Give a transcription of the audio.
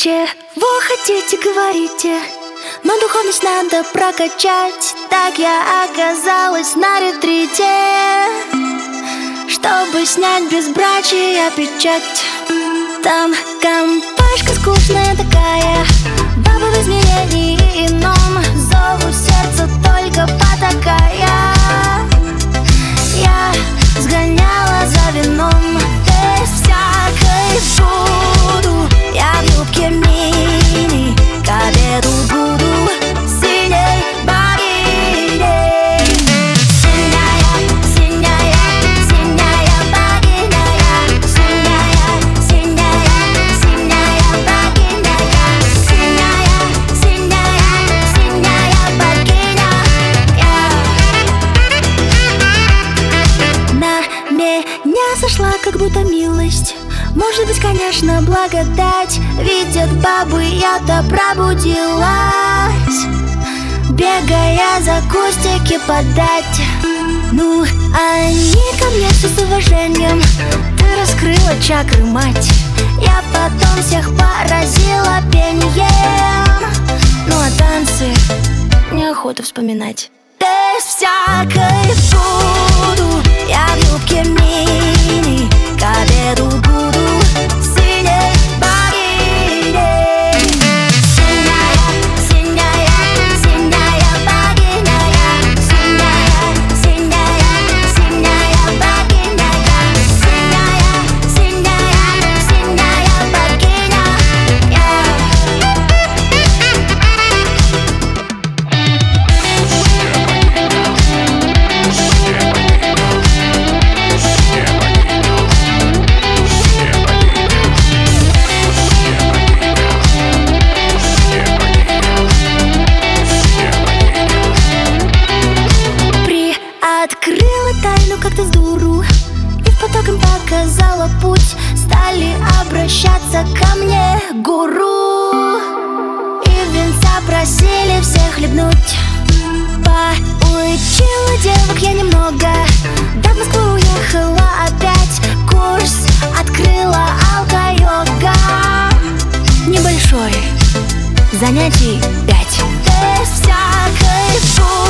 Чего хотите, говорите, но духовность надо прокачать. Так я оказалась на ретрите, чтобы снять безбрачие печать. Там компашка скучная такая, баба в измерении ином, зову сердце только потакая. Я сгоняла за вином без всякой буду. Я в юбке мини, к обеду буду синей богиней. Синяя, синяя, синяя богиня. Синяя, синяя, синяя богиня. Синяя, синяя, синяя богиня. На меня сошла как будто милость. Может быть, конечно, благодать. Видят бабы, я-то пробудилась, бегая за кустики подать. Ну, они ко мне все с уважением. Ты раскрыла чакры, мать. Я потом всех поразила пением. Ну, а танцы неохота вспоминать. Без всякой буду. Я в юбке мини, к обеду буду синей богиней. Синяя, синяя, синяя богиня. Синяя, синяя, синяя богиня. Синяя, синяя, синяя богиня. Открыла тайну как-то с дуру и в поток им показала путь. Стали обращаться ко мне гуру, и венца просили всех хлебнуть. Поучила девок я немного, да в Москву уехала опять. Курс открыла алка-йога, небольшой, занятий 5. Без всякой